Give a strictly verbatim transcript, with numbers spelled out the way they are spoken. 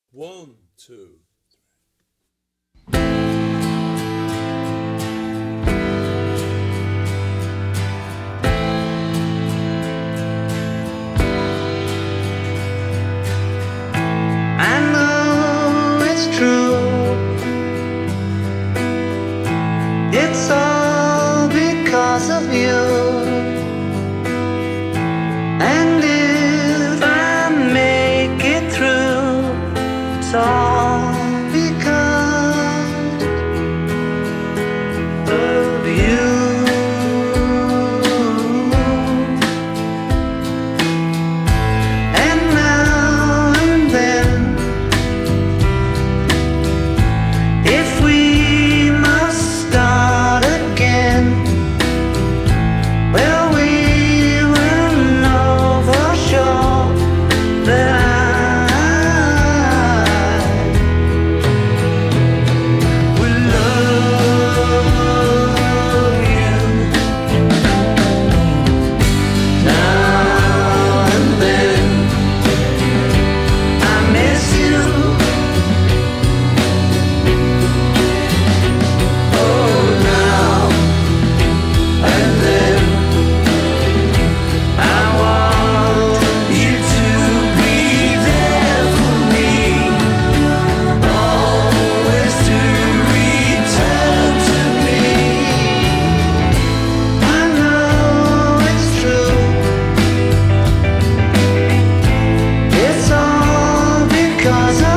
One, two. I know it's true. It's all because of you. And if I make it through, it's all because of you. And now and then, if we must start again, well, we will know for sure that I will love you. Now and then, I miss you. Oh, now and then, I want you to be there for me, always to return to me. I know it's true. It's all because